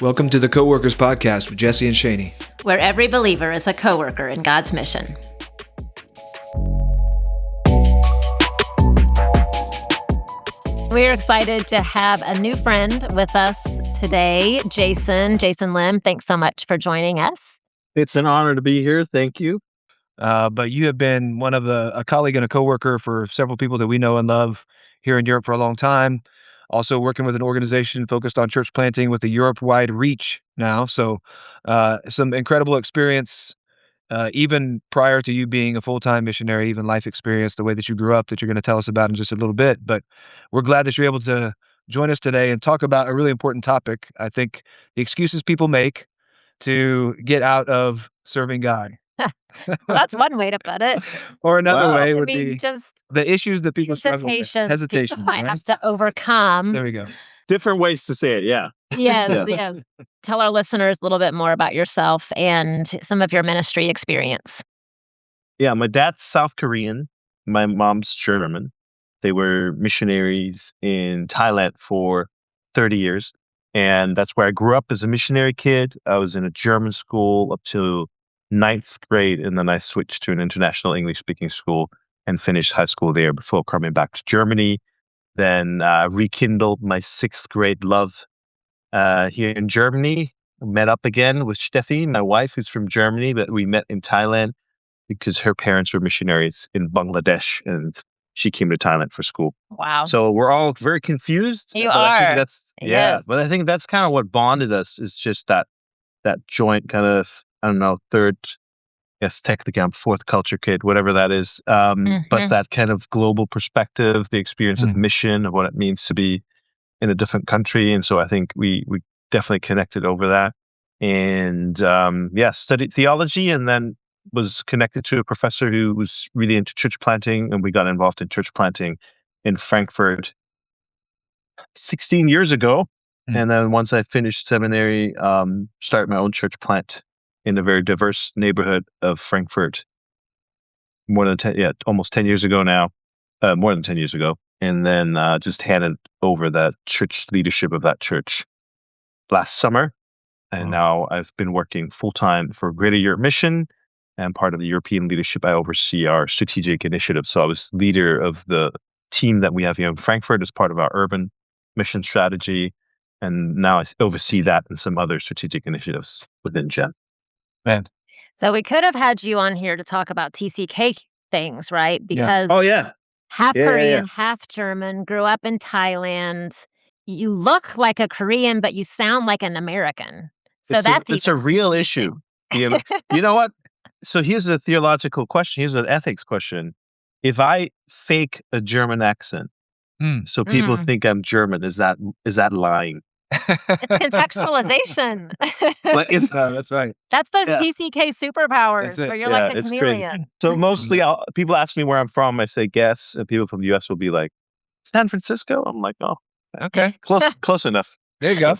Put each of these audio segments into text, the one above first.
Welcome to the Co-Workers Podcast with Jesse and Shaney, where every believer is a co-worker in God's mission. We're excited to have a new friend with us today, Jason Lim. Thanks so much for joining us. It's an honor to be here. Thank you. But you have been one of a colleague and a coworker for several people that we know and love here in Europe for a long time. Also working with an organization focused on church planting with a Europe-wide reach now. So some incredible experience, even prior to you being a full-time missionary, even life experience, the way that you grew up that you're going to tell us about in just a little bit. But we're glad that you're able to join us today and talk about a really important topic. I think the excuses people make to get out of serving God. Well, that's one way to put it. Or another way would be just the issues that people struggle with. Hesitations people might right? have to overcome. There we go. Different ways to say it. Yeah. Yes. Tell our listeners a little bit more about yourself and some of your ministry experience. Yeah. My dad's South Korean. My mom's German. They were missionaries in Thailand for 30 years. And that's where I grew up as a missionary kid. I was in a German school up to 9th grade, and then I switched to an international English-speaking school and finished high school there before coming back to Germany. Then rekindled my 6th grade love here in Germany. Met up again with Steffi, my wife, who's from Germany, but we met in Thailand because her parents were missionaries in Bangladesh, and she came to Thailand for school. Wow. So we're all very confused. You but are. I think that's, Yes. But I think that's kind of what bonded us, is just that joint kind of, I don't know, third, yes, technically I'm fourth culture kid, whatever that is. But that kind of global perspective, the experience of mission, of what it means to be in a different country. And so I think we definitely connected over that. And studied theology, and then was connected to a professor who was really into church planting. And we got involved in church planting in Frankfurt 16 years ago. And then once I finished seminary, started my own church plant in a very diverse neighborhood of Frankfurt. Almost 10 years ago now, more than 10 years ago. And then just handed over that church leadership of that church last summer. And now I've been working full-time for Greater Europe Mission, and part of the European leadership, I oversee our strategic initiative. So I was leader of the team that we have here in Frankfurt as part of our urban mission strategy. And now I oversee that and some other strategic initiatives within GEM. Man. So we could have had you on here to talk about TCK things, right? Because half Korean, half German, grew up in Thailand. You look like a Korean, but you sound like an American. So it's a real issue. You know what? So here's a theological question. Here's an ethics question. If I fake a German accent, so people think I'm German, is that lying? It's contextualization. That's right. That's those TCK superpowers where you're like a chameleon. Crazy. So mostly people ask me where I'm from. I say guess, and people from the US will be like, San Francisco? I'm like, oh, okay. Close enough. There you go.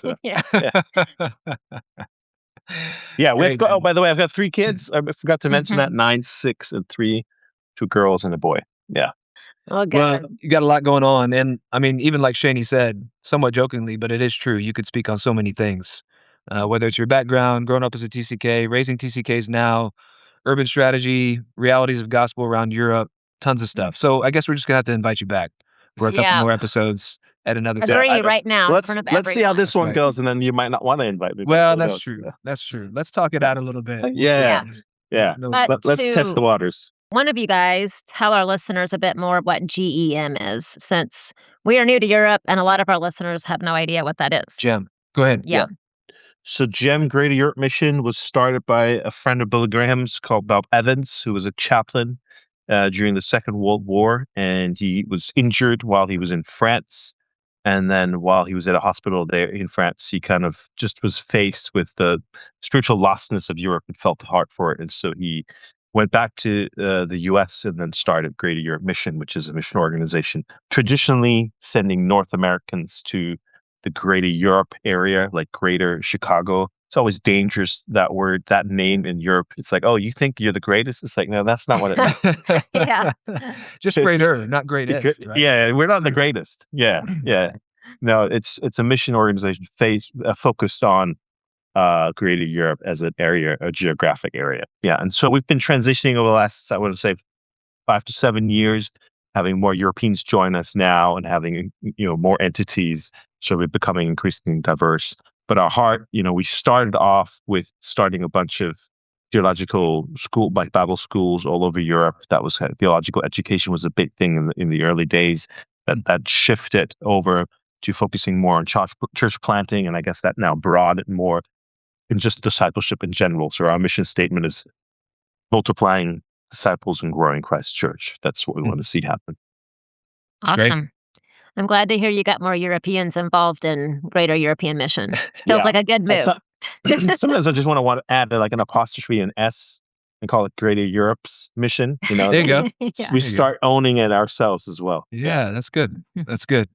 Oh, by the way, I've got 3 kids. I forgot to mention that: 9, 6, and 3, 2 girls and a boy. Yeah. Well, you got a lot going on. And I mean, even like Shaney said, somewhat jokingly, but it is true. You could speak on so many things, whether it's your background, growing up as a TCK, raising TCKs now, urban strategy, realities of gospel around Europe, tons of stuff. So I guess we're just going to have to invite you back for a couple more episodes at another time. Agree right now. Let's see how this one goes, and then you might not want to invite me. Well, that's true. That's true. Let's talk it out a little bit. Yeah. Let's test the waters. One of you guys tell our listeners a bit more of what GEM is, since we are new to Europe and a lot of our listeners have no idea what that is. GEM. Go ahead. Yeah. So GEM, Greater Europe Mission, was started by a friend of Billy Graham's called Bob Evans, who was a chaplain during the Second World War, and he was injured while he was in France. And then while he was at a hospital there in France, he kind of just was faced with the spiritual lostness of Europe and felt the heart for it. And so he went back to the U.S. and then started Greater Europe Mission, which is a mission organization traditionally sending North Americans to the Greater Europe area, like Greater Chicago. It's always dangerous, that word, that name in Europe. It's like, oh, you think you're the greatest? It's like, no, that's not what it means. Just greater, not greatest. Right? Yeah, we're not the greatest. Yeah. No, it's a mission organization focused on Greater Europe as an area, a geographic area. Yeah, and so we've been transitioning over the last, I would say, 5 to 7 years, having more Europeans join us now and having more entities. So we're becoming increasingly diverse. But our heart, we started off with starting a bunch of theological like Bible schools all over Europe. That was theological education was a big thing in the early days. That shifted over to focusing more on church planting, and I guess that now broadened more in just discipleship in general. So our mission statement is multiplying disciples and growing Christ Church. That's what we want to see happen. Awesome. I'm glad to hear you got more Europeans involved in Greater European Mission. Feels like a good move. Sometimes I just want to add like an apostrophe and S and call it Greater Europe's Mission. There you go. We start owning it ourselves as well. Yeah, that's good. That's good.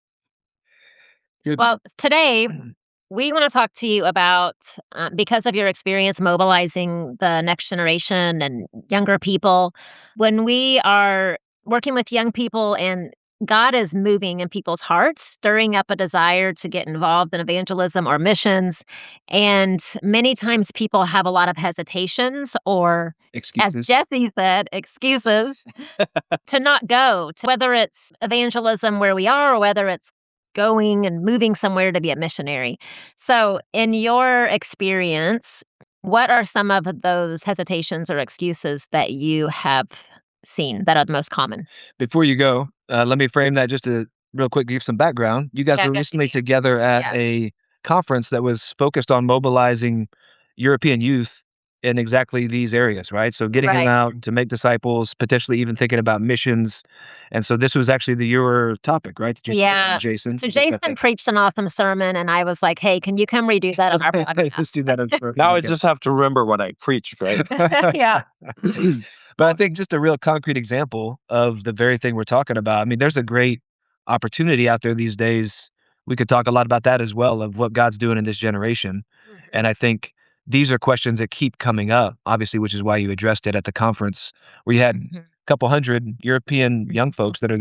Well, today we want to talk to you about, because of your experience mobilizing the next generation and younger people, when we are working with young people and God is moving in people's hearts, stirring up a desire to get involved in evangelism or missions. And many times people have a lot of hesitations or, excuses. As Jesse said, excuses to not go, to whether it's evangelism where we are or whether it's going and moving somewhere to be a missionary. So, in your experience, what are some of those hesitations or excuses that you have seen that are the most common? Before you go, let me frame that just to real quick give some background. You guys were recently together at a conference that was focused on mobilizing European youth in exactly these areas, right? So getting them out to make disciples, potentially even thinking about missions. And so this was actually your topic, right? Did you Jason? So Jason preached an awesome sermon, and I was like, "Hey, can you come redo that on our podcast?" Let's do that. Now I just have to remember what I preached, right? Yeah. But I think just a real concrete example of the very thing we're talking about. I mean, there's a great opportunity out there these days. We could talk a lot about that as well, of what God's doing in this generation. And I think these are questions that keep coming up, obviously, which is why you addressed it at the conference where you had a couple hundred European young folks that are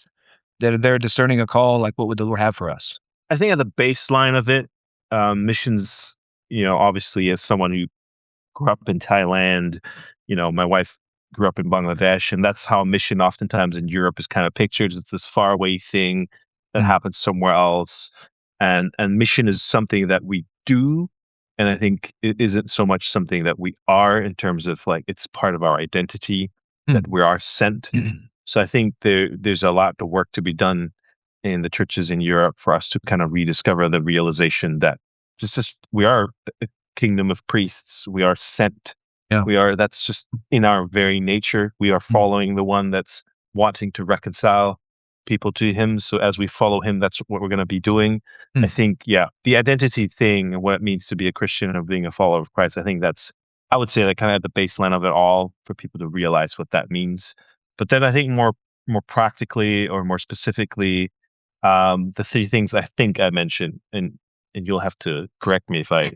there discerning a call, like, what would the Lord have for us? I think at the baseline of it, missions, obviously as someone who grew up in Thailand, my wife grew up in Bangladesh, and that's how mission oftentimes in Europe is kind of pictured. It's this faraway thing that happens somewhere else. And mission is something that we do. And I think it isn't so much something that we are in terms of like, it's part of our identity that we are sent. So I think there's a lot of work to be done in the churches in Europe for us to kind of rediscover the realization that just we are a kingdom of priests. We are sent. Yeah. That's just in our very nature. We are following the one that's wanting to reconcile people to him. So as we follow him, that's what we're going to be doing. I think, the identity thing and what it means to be a Christian or being a follower of Christ, I think I would say that kind of at the baseline of it all for people to realize what that means. But then I think more practically or more specifically, the three things I think I mentioned, and you'll have to correct me if I,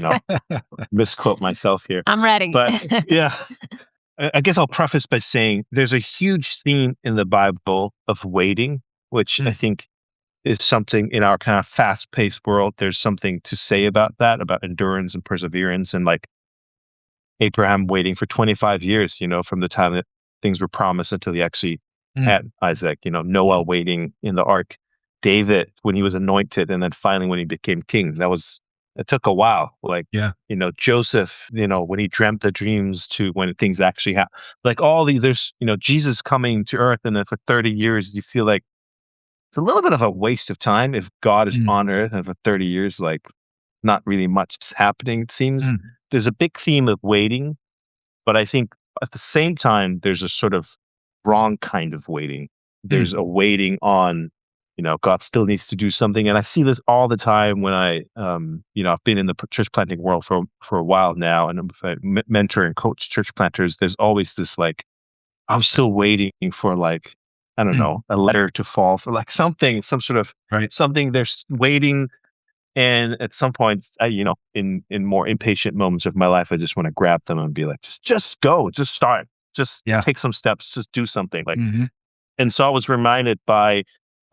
misquote myself here. I'm ready. But yeah, I guess I'll preface by saying there's a huge theme in the Bible of waiting, which I think is something in our kind of fast-paced world. There's something to say about that, about endurance and perseverance, and like Abraham waiting for 25 years, from the time that things were promised until he actually had Isaac, Noah waiting in the ark, David when he was anointed, and then finally when he became king. It took a while. Like, Joseph, when he dreamt the dreams to when things actually happen. Like all these, there's, Jesus coming to earth, and then for 30 years, you feel like it's a little bit of a waste of time if God is on earth, and for 30 years, like not really much is happening, it seems. There's a big theme of waiting, but I think at the same time, there's a sort of wrong kind of waiting. There's a waiting on, God still needs to do something. And I see this all the time when I've been in the church planting world for a while now, and I mentor and coach church planters. There's always this like, I'm still waiting for like, I don't know, a letter to fall for like something, some sort of something. They're waiting. And at some point, in more impatient moments of my life, I just want to grab them and be like, just go, just start, just take some steps, just do something. Like, and so I was reminded by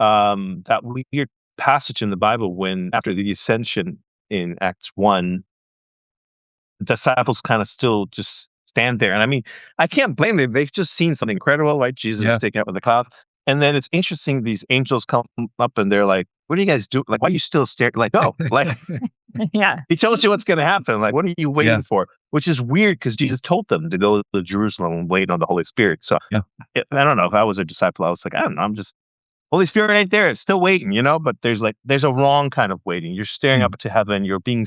that weird passage in the Bible when after the ascension in Acts 1, disciples kind of still just stand there. And I mean, I can't blame them. They've just seen something incredible, right? Jesus was taken up with the clouds. And then it's interesting, these angels come up and they're like, what do you guys do? Like, why are you still staring? Like, oh, like, Yeah. he told you what's going to happen. Like, what are you waiting for? Which is weird because Jesus told them to go to Jerusalem and wait on the Holy Spirit. So I don't know, if I was a disciple, I was like, I don't know, I'm just, Holy Spirit ain't there. It's still waiting, but there's a wrong kind of waiting. You're staring up to heaven. You're being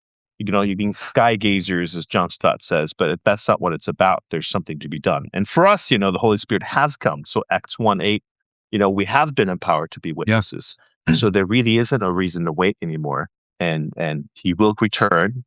sky gazers, as John Stott says, but that's not what it's about. There's something to be done. And for us, the Holy Spirit has come. So Acts 1:8, we have been empowered to be witnesses. So there really isn't a reason to wait anymore. And he will return.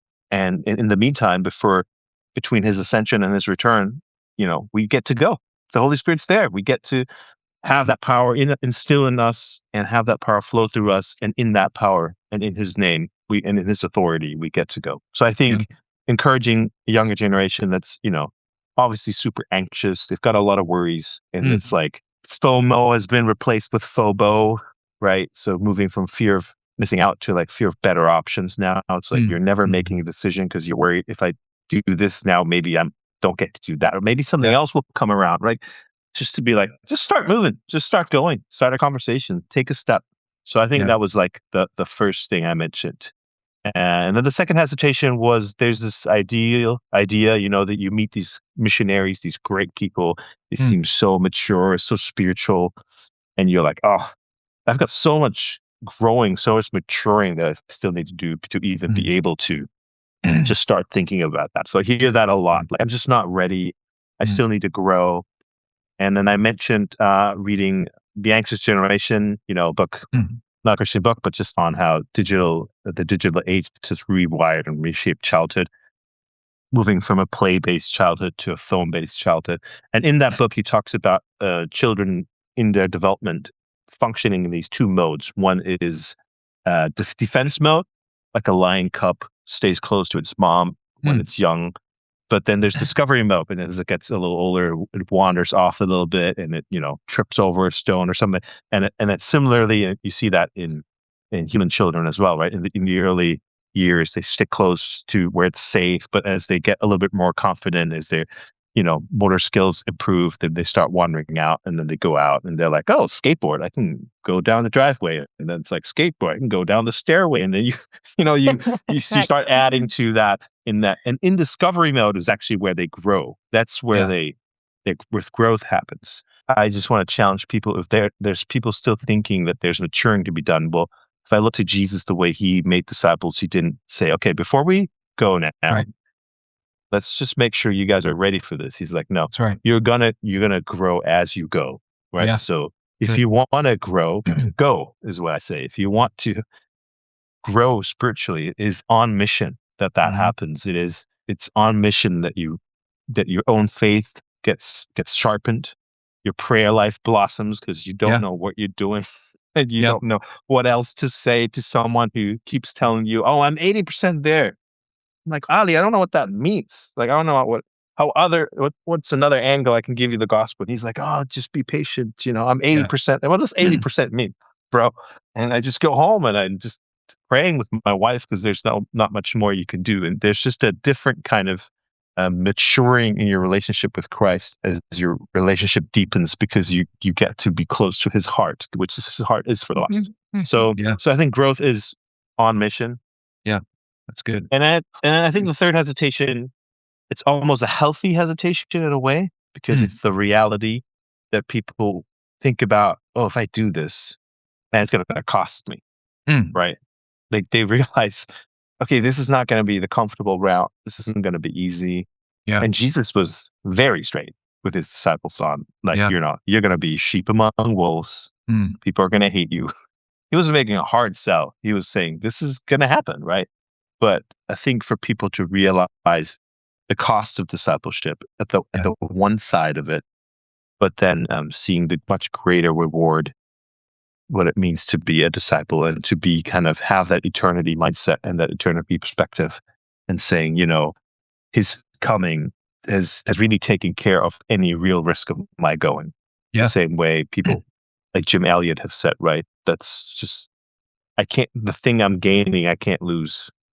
And in the meantime, between his ascension and his return, we get to go. The Holy Spirit's there. We get to have that power instill in us and have that power flow through us. And in that power and in his name, and in his authority, we get to go. So I think encouraging a younger generation that's, obviously super anxious. They've got a lot of worries. And it's like FOMO has been replaced with FOBO, right? So moving from fear of missing out to like fear of better options now. It's like you're never making a decision because you're worried, if I do this now, maybe I don't get to do that. Or maybe something else will come around, right? Just to be like, just start moving, just start going, start a conversation, take a step. So I think that was like the first thing I mentioned. And then the second hesitation was, there's this idea, that you meet these missionaries, these great people. They seem so mature, so spiritual. And you're like, oh, I've got so much growing, so much maturing that I still need to do to even be able to start thinking about that. So I hear that a lot. Like, I'm just not ready. I still need to grow. And then I mentioned reading The Anxious Generation, book, not a Christian book, but just on how the digital age has rewired and reshaped childhood, moving from a play-based childhood to a phone-based childhood. And in that book, he talks about children in their development functioning in these two modes. One is defense mode, like a lion cub stays close to its mom when it's young. But then there's discovery mode, and as it gets a little older, it wanders off a little bit, and it trips over a stone or something. And it similarly, you see that in human children as well, right? In the early years, they stick close to where it's safe, but as they get a little bit more confident, as their motor skills improve, then they start wandering out, and then they go out, and they're like, oh, skateboard, I can go down the driveway, and then it's like, skateboard, I can go down the stairway, and then you start adding to that. And in discovery mode is actually where they grow. That's where with growth happens. I just want to challenge people, if there's people still thinking that there's maturing to be done. Well, if I look to Jesus, the way he made disciples, he didn't say, okay, before we go now, let's just make sure you guys are ready for this. He's like, no, that's right. You're gonna grow as you go, right? Yeah. So if you want to grow, go is what I say. If you want to grow spiritually, it is on mission that happens. It's on mission that your own faith gets sharpened, your prayer life blossoms because you don't know what you're doing, and you don't know what else to say to someone who keeps telling you, oh, I'm 80% there. I'm like, Ali, I don't know what that means. Like, I don't know what's another angle I can give you the gospel. And he's like, oh, just be patient. I'm 80%. What does 80% mean, bro? And I just go home and I'm just praying with my wife because there's not much more you can do. And there's just a different kind of maturing in your relationship with Christ as your relationship deepens, because you get to be close to his heart, which his heart is for the lost. So I think growth is on mission. Yeah, that's good. And I think the third hesitation, it's almost a healthy hesitation in a way, because it's the reality that people think about, oh, if I do this, man, it's going to cost me, right? Like, they realize, okay, this is not going to be the comfortable route. This isn't going to be easy. Yeah. And Jesus was very straight with his disciples on, like, you're going to be sheep among wolves. People are going to hate you. He wasn't making a hard sell. He was saying, this is going to happen, right? But I think for people to realize the cost of discipleship at the one side of it, but then seeing the much greater reward, what it means to be a disciple and to be kind of have that eternity mindset and that eternity perspective, and saying, his coming has really taken care of any real risk of my going. The same way people like Jim Elliot have said, right? That's just, the thing I'm gaining, I can't lose.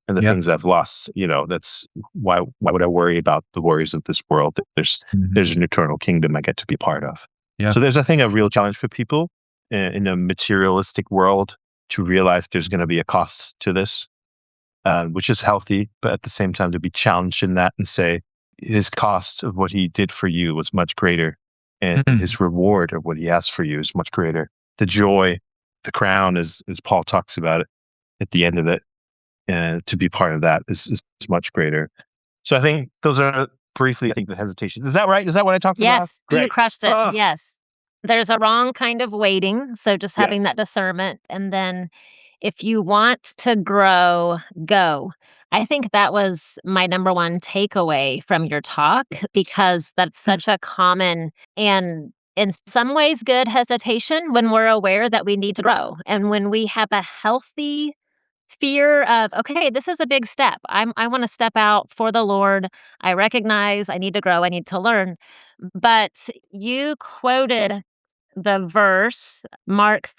and the things I've lost. That's why would I worry about the worries of this world? There's an eternal kingdom I get to be part of. Yeah. So there's, I think, a real challenge for people in a materialistic world to realize there's going to be a cost to this, which is healthy, but at the same time to be challenged in that and say his cost of what he did for you was much greater, and his reward of what he asked for you is much greater. The joy, the crown, as Paul talks about it at the end of it, and to be part of that is much greater. So I think those are briefly, I think, the hesitations. Is that right? Is that what I talked about? Yes, you crushed it. Yes. There's a wrong kind of waiting. So just having that discernment. And then if you want to grow, go. I think that was my number one takeaway from your talk, because that's such a common and in some ways good hesitation when we're aware that we need to grow. And when we have a healthy fear of, okay, this is a big step. I want to step out for the Lord. I recognize I need to grow, I need to learn. But you quoted the verse, Mark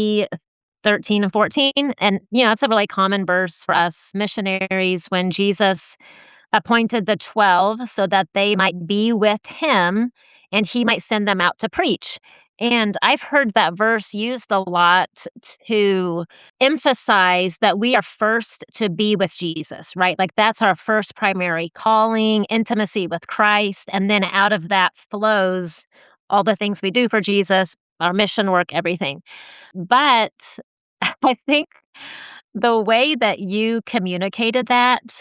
3:13 and 14. And, it's a really common verse for us missionaries when Jesus appointed the 12 so that they might be with him and he might send them out to preach. And I've heard that verse used a lot to emphasize that we are first to be with Jesus, right? Like that's our first primary calling, intimacy with Christ. And then out of that flows all the things we do for Jesus, our mission work, everything. But I think the way that you communicated that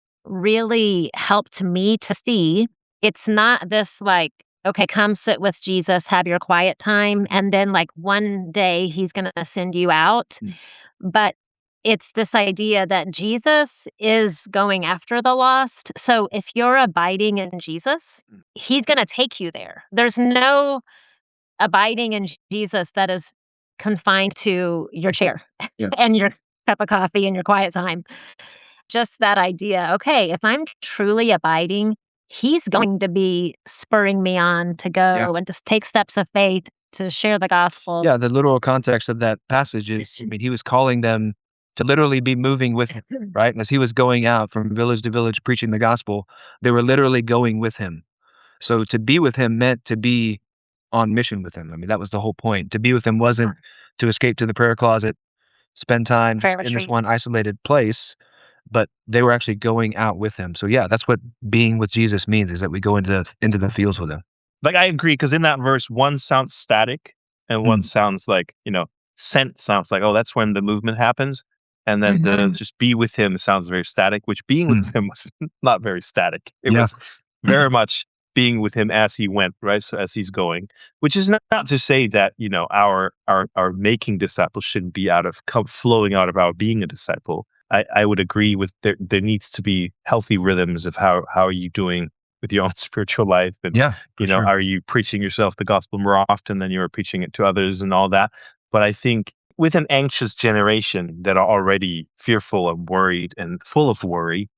really helped me to see it's not this like, okay, come sit with Jesus, have your quiet time, and then like one day he's going to send you out. But it's this idea that Jesus is going after the lost. So if you're abiding in Jesus, he's going to take you there. There's no abiding in Jesus that is confined to your chair and your cup of coffee and your quiet time. Just that idea, okay, if I'm truly abiding, he's going to be spurring me on to go and just take steps of faith to share the gospel. Yeah, the literal context of that passage is, he was calling them to literally be moving with him, right? As he was going out from village to village preaching the gospel, they were literally going with him. So to be with him meant to be on mission with him. That was the whole point. To be with him wasn't to escape to the prayer closet, spend time in this one isolated place, but they were actually going out with him. So yeah, that's what being with Jesus means, is that we go into the fields with him. Like, I agree, because in that verse, one sounds static and one sounds like, sent sounds like, oh, that's when the movement happens. And then the just be with him sounds very static, which being with him was not very static. It was very much being with him as he went, right? So as he's going, which is not to say that, our making disciples shouldn't be flowing out of our being a disciple. I would agree with there needs to be healthy rhythms of how are you doing with your own spiritual life, and are you preaching yourself the gospel more often than you're preaching it to others and all that. But I think with an anxious generation that are already fearful and worried and full of worry,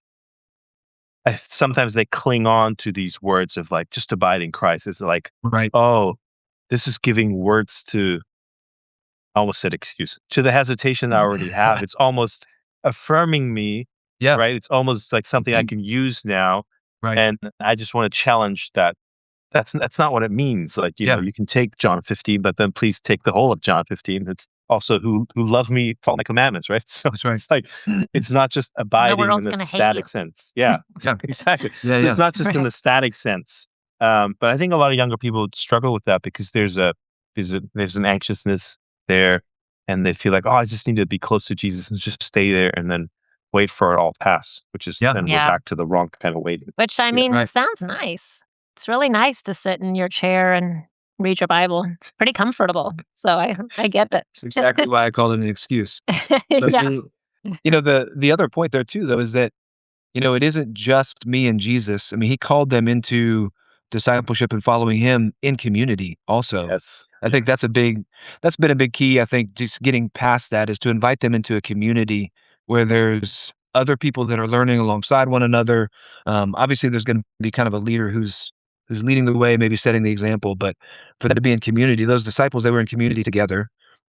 sometimes they cling on to these words of like, just abide in Christ. It's like, oh, this is giving words to, I almost said excuse, to the hesitation I already have. It's almost affirming me, right? It's almost like something I can use now. Right. And I just want to challenge that. That's not what it means. Like, you can take John 15, but then please take the whole of John 15. It's also who love me, follow my commandments, right? So that's right. It's like, it's not just abiding in the static sense. Yeah, exactly. So it's not just in the static sense. But I think a lot of younger people struggle with that because there's an anxiousness there, and they feel like, oh, I just need to be close to Jesus and just stay there and then wait for it all to pass, which is then we're back to the wrong kind of waiting. Which sounds nice. It's really nice to sit in your chair and read your Bible. It's pretty comfortable. So I get it. That's exactly why I called it an excuse. But the other point there too, though, is that, it isn't just me and Jesus. He called them into discipleship and following him in community also. Yes. I think that's been a big key. I think just getting past that is to invite them into a community where there's other people that are learning alongside one another. Obviously there's going to be kind of a leader who's leading the way, maybe setting the example, but for that to be in community, those disciples, they were in community together.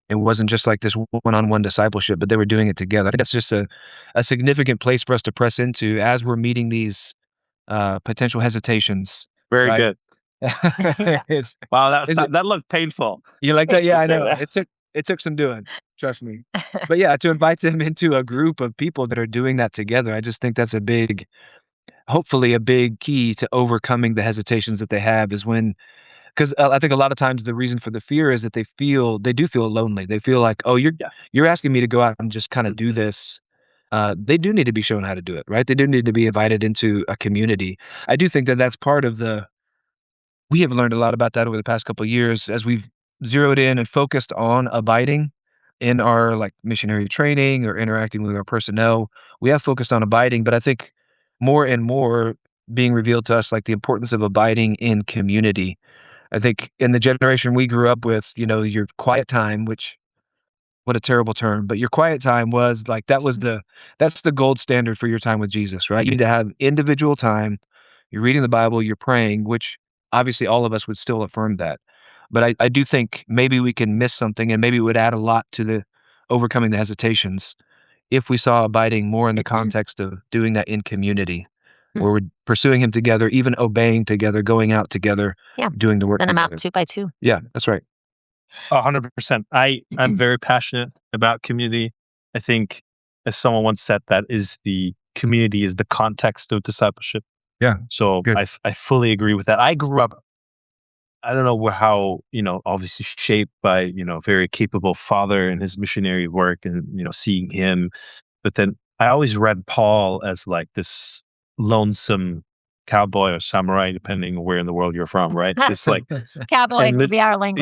It wasn't just like this one-on-one discipleship, but they were doing it together. I think that's just a significant place for us to press into as we're meeting these potential hesitations, Very right? good. It's Wow, is it that looked painful. you like that? Yeah, I Say know. that. It took some doing, trust me. But yeah, to invite them into a group of people that are doing that together, I just think that's hopefully a big key to overcoming the hesitations that they have is when 'cause, I think a lot of times the reason for the fear is that they do feel lonely. They feel like, "Oh, Yeah. you're asking me to go out and just kinda do this." They do need to be shown how to do it, right? They do need to be invited into a community. I do think that that's part of the we have learned a lot about that over the past couple of years as we've zeroed in and focused on abiding in our, like, missionary training or interacting with our personnel. We have focused on abiding, but I think more and more being revealed to us, like, the importance of abiding in community. I think in the generation we grew up with, your quiet time, which what a terrible term, but your quiet time was like that's the gold standard for your time with Jesus, right? You need to have individual time. You're reading the Bible, you're praying, which obviously all of us would still affirm that. But I do think maybe we can miss something and maybe it would add a lot to the overcoming the hesitations if we saw abiding more in the context of doing that in community, where we're pursuing him together, even obeying together, going out together, Yeah. doing the work Then I'm out together. 2 by 2. Yeah, that's right. 100%. I'm very passionate about community. I think, as someone once said, that is the community is the context of discipleship. Yeah, So good. I fully agree with that. I grew up, I don't know how, obviously shaped by, a very capable father and his missionary work and, seeing him. But then I always read Paul as like this lonesome cowboy or samurai, depending on where in the world you're from, right? Just like, Cowboy and would be our language.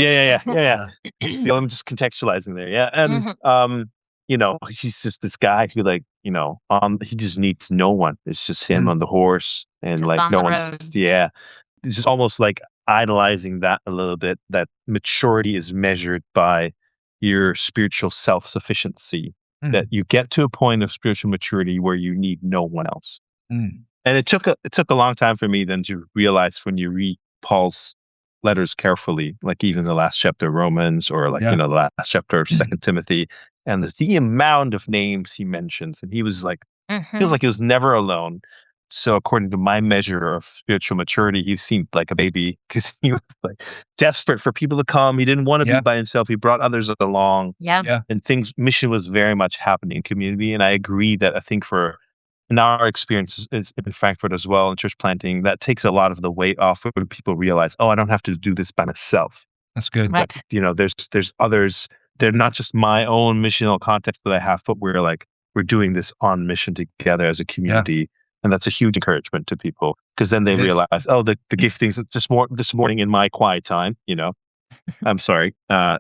So I'm just contextualizing there. Yeah. And, Mhm. he's just this guy who he just needs no one. It's just him Mm. on the horse and Just like on no the one's, road. yeah. It's just almost like idolizing that a little bit, that maturity is measured by your spiritual self-sufficiency, that Mm. you get to a point of spiritual maturity where you need no one else. Mm. And it took a long time for me then to realize, when you read Paul's letters carefully, like even the last chapter of Romans, or like, Yeah. the last chapter of Second Timothy, and the amount of names he mentions, and he was like, feels Mhm. like he was never alone. So according to my measure of spiritual maturity, he seemed like a baby because he was like desperate for people to come. He didn't want to be Yeah. by himself. He brought others along, Yeah. Yeah. and mission was very much happening in community. And I agree that I think in our experience is in Frankfurt as well, in church planting, that takes a lot of the weight off when people realize, oh, I don't have to do this by myself. That's good. Right. There's others. They're not just my own missional context that I have, but we're doing this on mission together as a community. And that's a huge encouragement to people, because then they It is. realize, oh, the giftings, it's just more this morning in my quiet time, I'm sorry.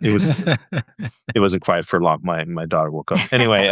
It wasn't quiet for long. My daughter woke up. Anyway,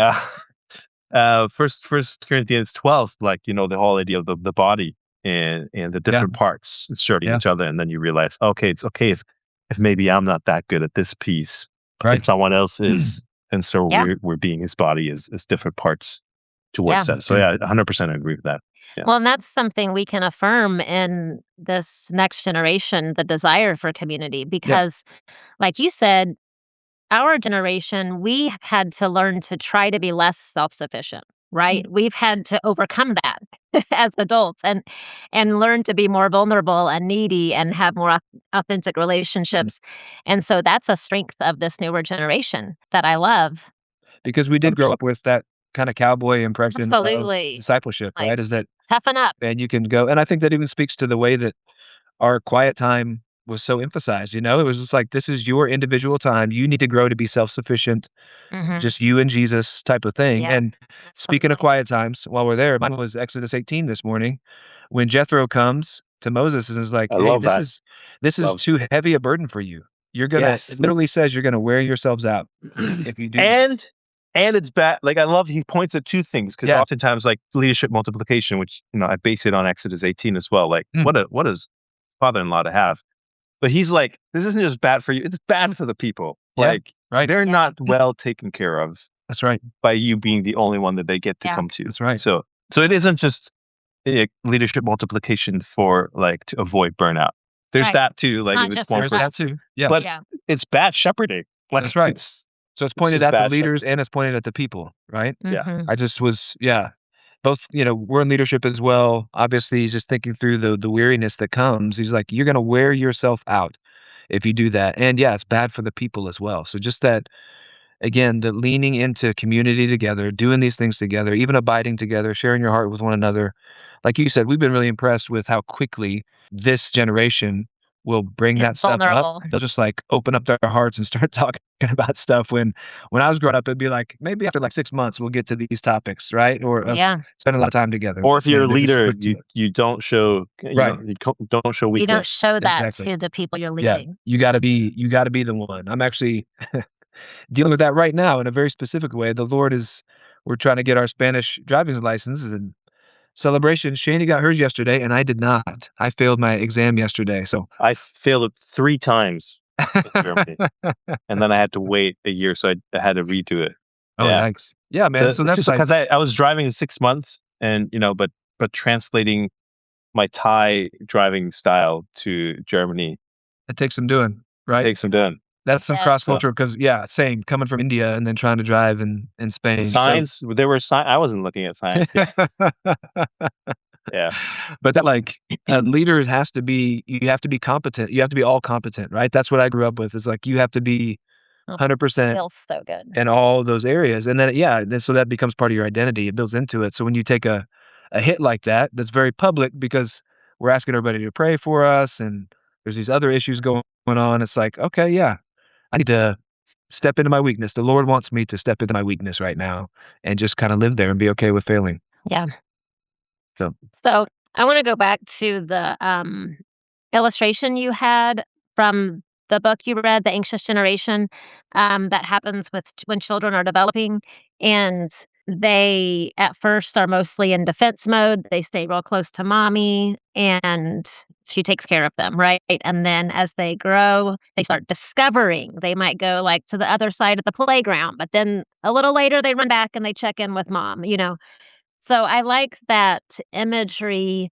First Corinthians 12, like, the whole idea of the body and the different parts serving Yeah. each other, and then you realize, okay, it's okay if maybe I'm not that good at this piece, but Right. someone else is, and so Yeah. we're being his body as different parts towards Yeah. that. So yeah, 100% I agree with that. Yeah. Well, and that's something we can affirm in this next generation, the desire for community, because like you said, our generation, we had to learn to try to be less self-sufficient, right? We've had to overcome that as adults and learn to be more vulnerable and needy and have more authentic relationships. And so that's a strength of this newer generation that I love. Because we did grow up with that kinda cowboy impression of Absolutely. discipleship, Like, right? Is that, toughen up. man, you can go and I think that even speaks to the way that our quiet time was so emphasized, It was just like, "This is your individual time. You need to grow to be self-sufficient, Mhm. just you and Jesus," type of thing, Yeah. and speaking of Absolutely. quiet times, while we're there, mine was Exodus 18 this morning, when Jethro comes to Moses and is like, I "Hey, love this that. is Love. too heavy a burden for you. Yes. It literally says you're gonna wear yourselves out if you do this." And it's bad. Like, I love he points at two things, because Yeah. oftentimes, like, leadership multiplication, which, I base it on Exodus 18 as well. Like, Mm. what is father-in-law to have? But he's like, this isn't just bad for you; it's bad for the people. Yeah. Like, Right. they're Yeah. not well taken care of That's right. by you being the only one that they get to Yeah. come to. That's right. So it isn't just leadership multiplication for, like, to avoid burnout. There's Right. that too. It's Like, not if it's just one There's person, that too. Yeah. but Yeah. it's bad shepherding. Like, That's right. So it's pointed at the leaders and it's pointed at the people, right? Yeah. I just was, both, we're in leadership as well. Obviously, he's just thinking through the weariness that comes. He's like, you're going to wear yourself out if you do that. And yeah, it's bad for the people as well. So just that, again, the leaning into community together, doing these things together, even abiding together, sharing your heart with one another. Like you said, we've been really impressed with how quickly this generation will bring that It's stuff up. vulnerable. They'll just like open up their hearts and start talking about stuff. When I was growing up, it'd be like maybe after like 6 months we'll get to these topics, right? Or spend a lot of time together. Or if you're a leader, you don't show Right. you don't show You don't weakness. show that Exactly. to the people you're Yeah, leading. you gotta be the one. I'm actually dealing with that right now in a very specific way. We're trying to get our Spanish driving license and celebration. Shani got hers yesterday, and I did not. I failed my exam yesterday, so I failed it 3 times in Germany, and then I had to wait a year, so I had to redo it. Oh, Yeah. yikes. Yeah, man. So It's that's just like because I was driving in 6 months and, but translating my Thai driving style to Germany it takes some doing, right? takes some doing. That's some Yeah. cross-culture because, same, coming from India and then trying to drive in Spain. Signs, there were signs. I wasn't looking at signs. Yeah. Yeah. But that, like, leaders you have to be competent. You have to be all competent, right? That's what I grew up with. It's like you have to be 100% Feels so good. in all those areas. And then, so that becomes part of your identity. It builds into it. So when you take a hit like that, that's very public because we're asking everybody to pray for us and there's these other issues going on. It's like, okay, yeah, I need to step into my weakness. The Lord wants me to step into my weakness right now and just kind of live there and be okay with failing. Yeah. So I want to go back to the illustration you had from the book you read, The Anxious Generation, that happens when children are developing. And they, at first, are mostly in defense mode. They stay real close to mommy, and she takes care of them, right? And then as they grow, they start discovering. They might go like to the other side of the playground, but then a little later they run back and they check in with mom. So I like that imagery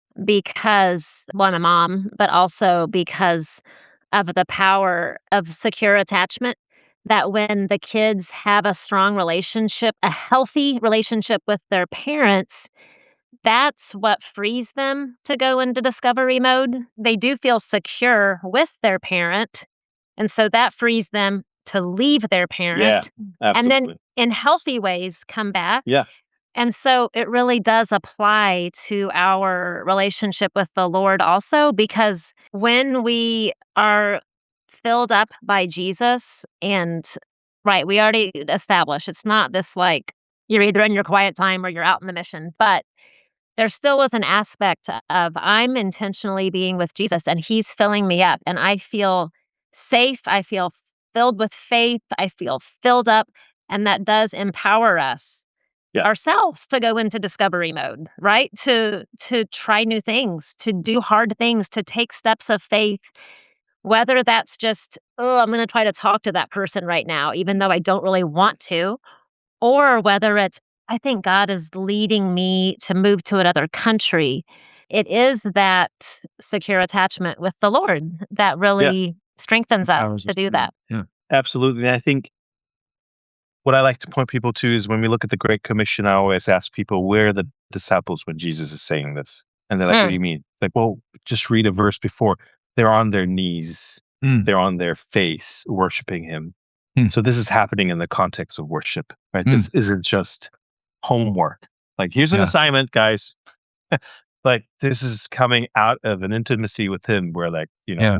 because, one, a mom, but also because of the power of secure attachment. That when the kids have a strong relationship, a healthy relationship with their parents, that's what frees them to go into discovery mode. They do feel secure with their parent. And so that frees them to leave their parent. Absolutely. And then in healthy ways come back. Yeah. And so it really does apply to our relationship with the Lord also, because when we are filled up by Jesus and right, we already established it's not this like you're either in your quiet time or you're out in the mission, but there still was an aspect of I'm intentionally being with Jesus and he's filling me up and I feel safe, I feel filled with faith, I feel filled up, and that does empower us ourselves to go into discovery mode, right? To try new things, to do hard things, to take steps of faith, whether that's just, oh, I'm going to try to talk to that person right now, even though I don't really want to, or whether it's, I think God is leading me to move to another country. It is that secure attachment with the Lord that really strengthens us to do that. Yeah, absolutely. And I think what I like to point people to is when we look at the Great Commission, I always ask people, where are the disciples when Jesus is saying this? And they're like, what do you mean? Like, well, just read a verse before. They're on their knees. They're on their face worshiping him. So this is happening in the context of worship, right? This isn't just homework. Like, here's an assignment, guys. Like, this is coming out of an intimacy with him where, like,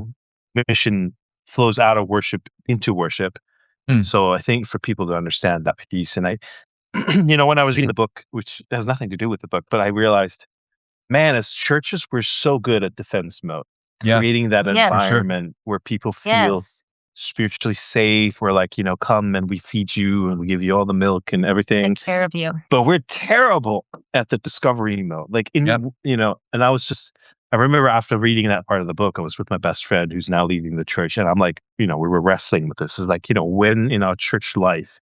mission flows out of worship into worship. So I think for people to understand that piece, and I, when I was reading the book, which has nothing to do with the book, but I realized, man, as churches, we're so good at defense mode, creating that environment where people feel spiritually safe. We're like, come and we feed you and we give you all the milk and everything. Take care of you. But we're terrible at the discovery mode. Like, and I remember after reading that part of the book, I was with my best friend who's now leaving the church. And I'm like, we were wrestling with this. It's like, when in church life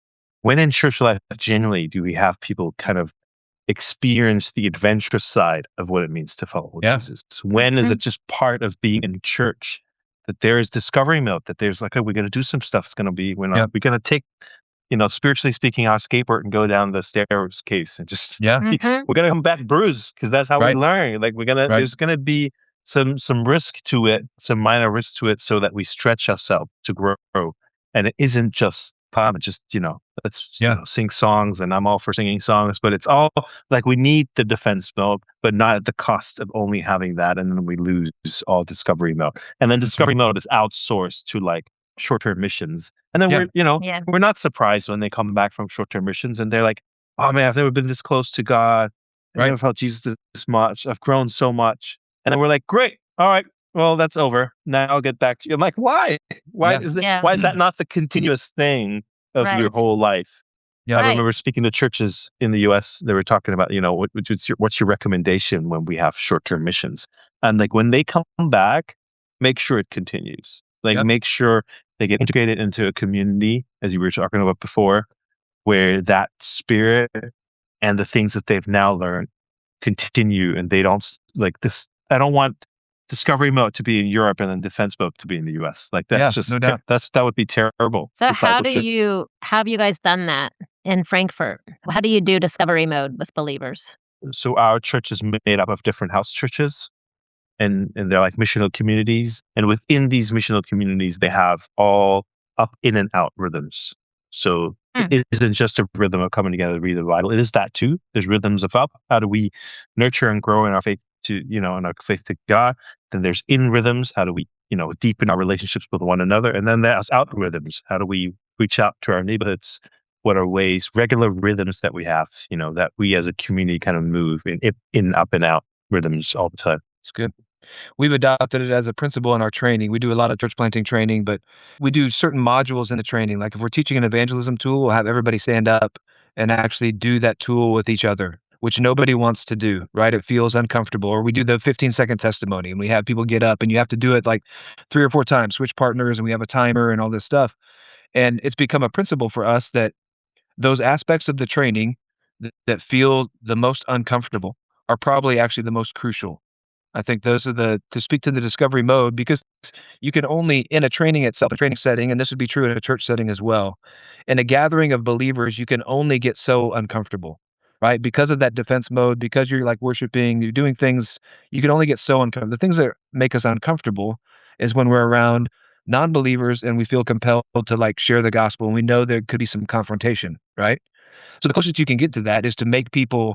genuinely do we have people kind of experience the adventurous side of what it means to follow Jesus? When is it just part of being in church? that there is discovery mode, that there's like, we're going to do some stuff. It's going to be, we're going to take, spiritually speaking, our skateboard and go down the staircase and just, we're going to come back bruised, because that's how we learn. Like there's going to be some risk to it, some minor risk to it, so that we stretch ourselves to grow. And it isn't just let's sing songs, and I'm all for singing songs, but it's all like we need the defense mode, but not at the cost of only having that, and then we lose all discovery mode. And then discovery mode is outsourced to like short-term missions. And then we're not surprised when they come back from short-term missions and they're like, oh man, I've never been this close to God. I never felt Jesus this much. I've grown so much. And then we're like, great, all right, well, that's over. Now I'll get back to you. I'm like, why? Why is that not the continuous thing of your whole life? Yeah, I remember speaking to churches in the U.S. They were talking about, what's your recommendation when we have short-term missions? And like when they come back, make sure it continues. Like make sure they get integrated into a community, as you were talking about before, where that spirit and the things that they've now learned continue, and they don't like this. I don't want discovery mode to be in Europe and then defense mode to be in the US. Like that's just no doubt. That would be terrible. So how have you guys done that in Frankfurt? How do you do discovery mode with believers? So our church is made up of different house churches, and they're like missional communities. And within these missional communities, they have all up, in, and out rhythms. So it isn't just a rhythm of coming together to read the Bible. It is that too. There's rhythms of up. How do we nurture and grow in our faith in our faith to God? Then there's in rhythms. How do we, deepen our relationships with one another? And then there's out rhythms. How do we reach out to our neighborhoods? What are regular rhythms that we have, that we as a community kind of move in up and out rhythms all the time. It's good. We've adopted it as a principle in our training. We do a lot of church planting training, but we do certain modules in the training. Like if we're teaching an evangelism tool, we'll have everybody stand up and actually do that tool with each other, which nobody wants to do, right? It feels uncomfortable. Or we do the 15-second testimony, and we have people get up, and you have to do it like 3 or 4 times, switch partners, and we have a timer and all this stuff. And it's become a principle for us that those aspects of the training that feel the most uncomfortable are probably actually the most crucial. I think those are to speak to the discovery mode, because you can only, in a training itself, a training setting, and this would be true in a church setting as well, in a gathering of believers, you can only get so uncomfortable, right? Because of that defense mode, because you're like worshiping, you're doing things, you can only get so uncomfortable. The things that make us uncomfortable is when we're around non-believers and we feel compelled to like share the gospel, and we know there could be some confrontation, right? So the closest you can get to that is to make people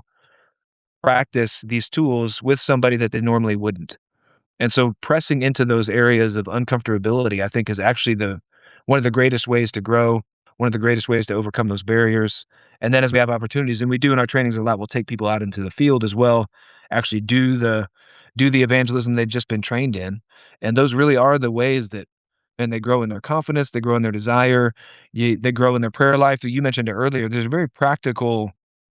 practice these tools with somebody that they normally wouldn't. And so pressing into those areas of uncomfortability, I think, is actually one of the greatest ways to grow, one of the greatest ways to overcome those barriers. And then as we have opportunities, and we do in our trainings a lot, we'll take people out into the field as well, actually do the evangelism they've just been trained in. And those really are the ways that, and they grow in their confidence, they grow in their desire, they grow in their prayer life. You mentioned it earlier. There's a very practical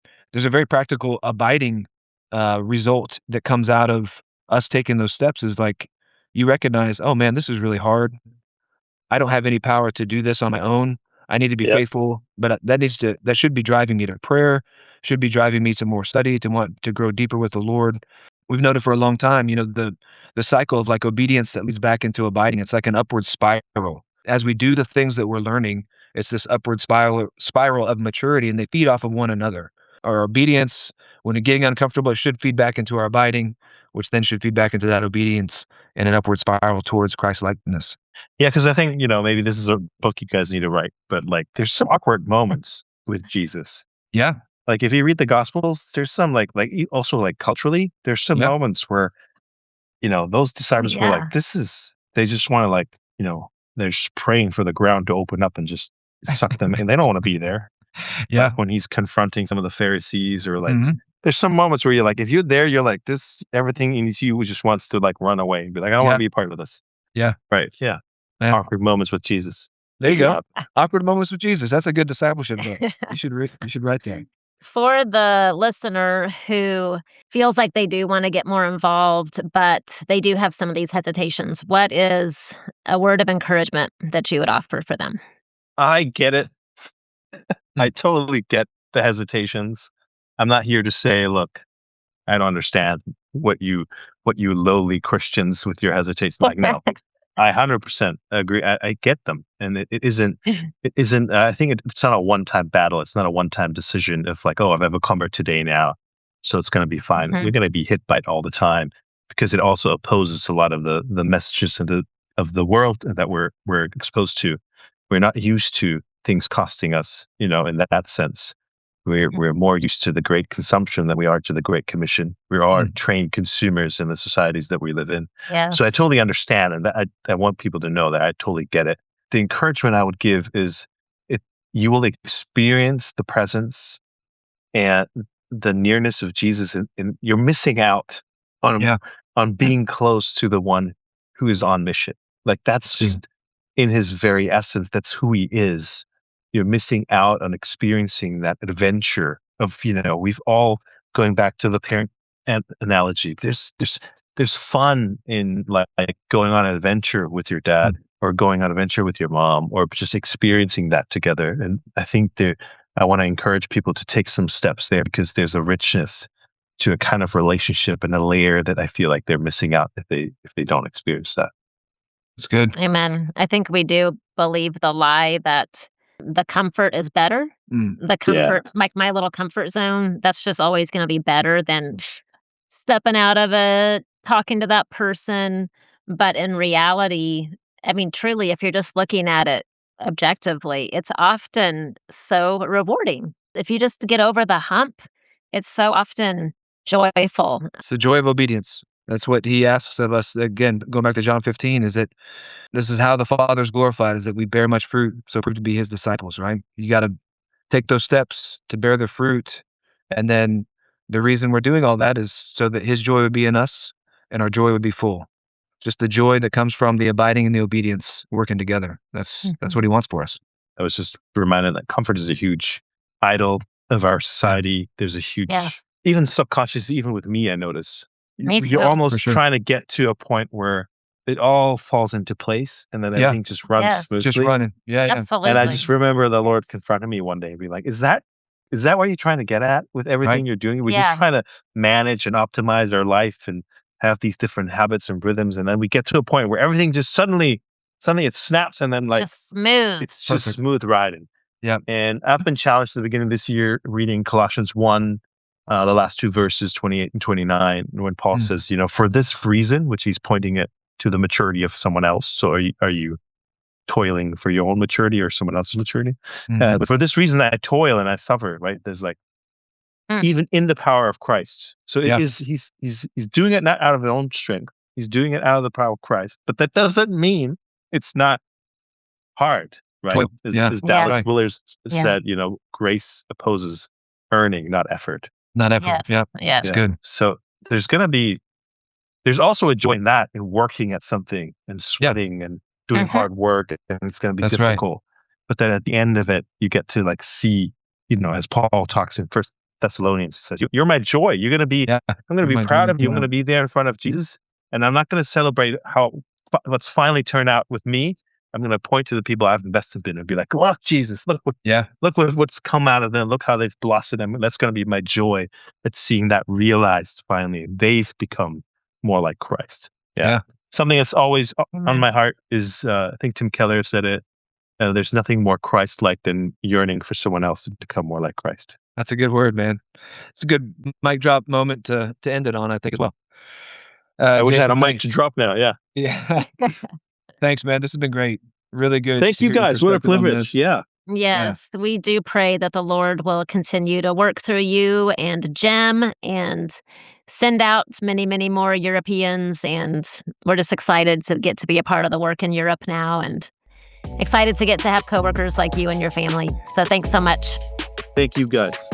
abiding result that comes out of us taking those steps, is like you recognize, oh man, this is really hard. I don't have any power to do this on my own. I need to be faithful, but that should be driving me to prayer, should be driving me to more study, to want to grow deeper with the Lord. We've noted for a long time, the cycle of like obedience that leads back into abiding. It's like an upward spiral. As we do the things that we're learning, it's this upward spiral of maturity, and they feed off of one another. Our obedience, when it's getting uncomfortable, it should feed back into our abiding, which then should feed back into that obedience and an upward spiral towards Christ-likeness. Yeah, because I think, maybe this is a book you guys need to write, but like there's some awkward moments with Jesus. Yeah. Like if you read the Gospels, there's some like also like culturally, there's some moments where, those disciples were like, they just want to like, they're just praying for the ground to open up and just suck them in. They don't want to be there. Yeah. Like when he's confronting some of the Pharisees, or like, there's some moments where you're like, if you're there, you're like, everything in you just wants to like run away and be like, I don't want to be a part of this. Yeah. Right. Yeah. Awkward moments with Jesus. There you go. Awkward moments with Jesus. That's a good discipleship book. You should write that. For the listener who feels like they do want to get more involved, but they do have some of these hesitations, what is a word of encouragement that you would offer for them? I get it. I totally get the hesitations. I'm not here to say, look, I don't understand what you lowly Christians with your hesitations. Like, no, I 100% agree. I get them, and it isn't. It isn't. I think it's not a one-time battle. It's not a one-time decision of like, oh, I've ever convert today now, so it's going to be fine. You're going to be hit by it all the time because it also opposes a lot of the messages of the world that we're exposed to. We're not used to things costing us, in that sense. We're more used to the great consumption than we are to the great commission. We are trained consumers in the societies that we live in. Yeah. So I totally understand, and I want people to know that I totally get it. The encouragement I would give is you will experience the presence and the nearness of Jesus, and you're missing out on being close to the one who is on mission. Like that's just in his very essence. That's who he is. You're missing out on experiencing that adventure of, we've all, going back to the parent analogy, there's fun in like going on an adventure with your dad or going on an adventure with your mom or just experiencing that together. And I think I want to encourage people to take some steps there because there's a richness to a kind of relationship and a layer that I feel like they're missing out if they don't experience that. It's good. Amen. I think we do believe the lie that the comfort is better. The comfort, like my little comfort zone, that's just always going to be better than stepping out of it, talking to that person. But in reality, I mean, truly, if you're just looking at it objectively, it's often so rewarding. If you just get over the hump, it's so often joyful. It's the joy of obedience. That's what he asks of us. Again, going back to John 15, is that this is how the Father is glorified, is that we bear much fruit, so prove to be his disciples, right? You got to take those steps to bear the fruit. And then the reason we're doing all that is so that his joy would be in us and our joy would be full. Just the joy that comes from the abiding and the obedience working together. That's what he wants for us. I was just reminded that comfort is a huge idol of our society. There's a huge, even subconsciously, even with me, I notice. You're almost trying to get to a point where it all falls into place and then everything just runs smoothly. Just running. Yeah. Absolutely. And I just remember the Lord confronted me one day and be like, is that what you're trying to get at with everything you're doing? We're just trying to manage and optimize our life and have these different habits and rhythms. And then we get to a point where everything just suddenly it snaps and then like just smooth. It's just smooth riding. Yeah. And I've been challenged at the beginning of this year reading Colossians 1, the last two verses, 28 and 29, when Paul says, for this reason, which he's pointing it to the maturity of someone else. So are you toiling for your own maturity or someone else's maturity? But for this reason that I toil and I suffer, right? There's like, even in the power of Christ. So it is, he's doing it not out of his own strength. He's doing it out of the power of Christ. But that doesn't mean it's not hard, right? As Dallas Willard said, grace opposes earning, not effort. Not effort. Yeah. It's good. So there's also a joy in that, in working at something and sweating and doing hard work, and it's going to be difficult. Right. But then at the end of it, you get to like see, as Paul talks in First Thessalonians, says, "You're my joy. You're going to be. I'm going to be proud of you. I'm going to be there in front of Jesus, and I'm not going to celebrate what's finally turned out with me. I'm going to point to the people I've invested in and be like, look, Jesus, look what's come out of them. Look how they've blossomed. And that's going to be my joy at seeing that realized finally. They've become more like Christ. Yeah. Something that's always on my heart is, I think Tim Keller said it, there's nothing more Christ-like than yearning for someone else to become more like Christ. That's a good word, man. It's a good mic drop moment to end it on, I think, as well. I wish I had a mic to drop now. Yeah. Yeah. Thanks, man. This has been great. Really good. Thank you, guys. What a privilege. Yeah. Yes, we do pray that the Lord will continue to work through you and Jem and send out many, many more Europeans. And we're just excited to get to be a part of the work in Europe now and excited to get to have coworkers like you and your family. So thanks so much. Thank you, guys.